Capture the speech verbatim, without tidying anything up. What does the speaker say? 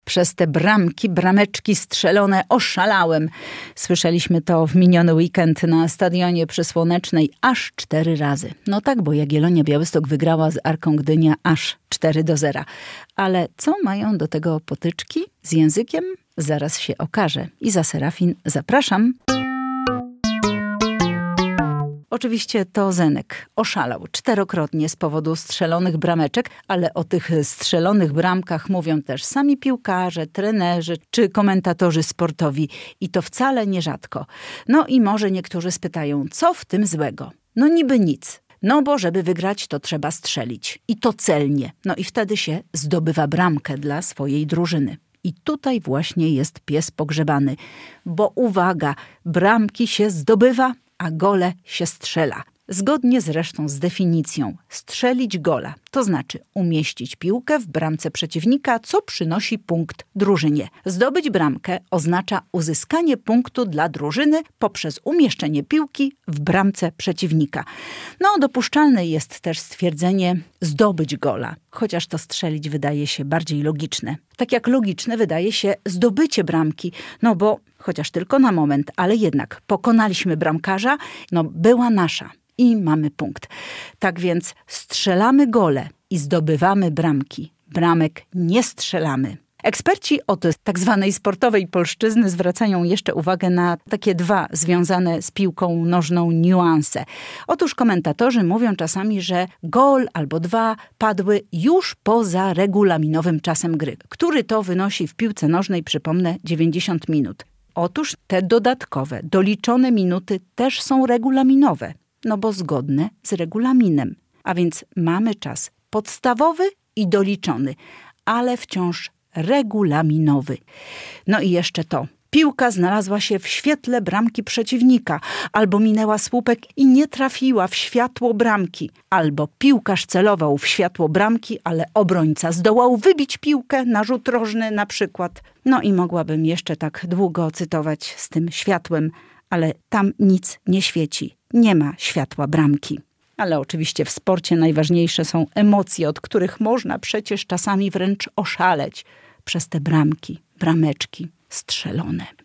Przez te bramki, brameczki strzelone oszalałem. Słyszeliśmy to w miniony weekend na stadionie przy Słonecznej aż cztery razy. No tak, bo Jagiellonia Białystok wygrała z Arką Gdynia aż cztery do zera. Ale co mają do tego potyczki z językiem? Zaraz się okaże. Iza Serafin, zapraszam. Oczywiście to Zenek oszalał czterokrotnie z powodu strzelonych brameczek, ale o tych strzelonych bramkach mówią też sami piłkarze, trenerzy czy komentatorzy sportowi i to wcale nierzadko. No i może niektórzy spytają, co w tym złego? No niby nic. No bo żeby wygrać, to trzeba strzelić. I to celnie. No i wtedy się zdobywa bramkę dla swojej drużyny. I tutaj właśnie jest pies pogrzebany. Bo uwaga, bramki się zdobywa, a gole się strzela. Zgodnie zresztą z definicją, strzelić gola, to znaczy umieścić piłkę w bramce przeciwnika, co przynosi punkt drużynie. Zdobyć bramkę oznacza uzyskanie punktu dla drużyny poprzez umieszczenie piłki w bramce przeciwnika. No, dopuszczalne jest też stwierdzenie zdobyć gola, chociaż to strzelić wydaje się bardziej logiczne. Tak jak logiczne wydaje się zdobycie bramki, no bo chociaż tylko na moment, ale jednak pokonaliśmy bramkarza, no była nasza. I mamy punkt. Tak więc strzelamy gole i zdobywamy bramki. Bramek nie strzelamy. Eksperci od tak zwanej sportowej polszczyzny zwracają jeszcze uwagę na takie dwa związane z piłką nożną niuanse. Otóż komentatorzy mówią czasami, że gol albo dwa padły już poza regulaminowym czasem gry, który to wynosi w piłce nożnej, przypomnę, dziewięćdziesiąt minut. Otóż te dodatkowe, doliczone minuty też są regulaminowe. No bo zgodne z regulaminem. A więc mamy czas podstawowy i doliczony, ale wciąż regulaminowy. No i jeszcze to. Piłka znalazła się w świetle bramki przeciwnika, albo minęła słupek i nie trafiła w światło bramki, albo piłkarz celował w światło bramki, ale obrońca zdołał wybić piłkę na rzut rożny na przykład. No i mogłabym jeszcze tak długo cytować z tym światłem, ale tam nic nie świeci. Nie ma światła bramki. Ale oczywiście w sporcie najważniejsze są emocje, od których można przecież czasami wręcz oszaleć przez te bramki, brameczki strzelone.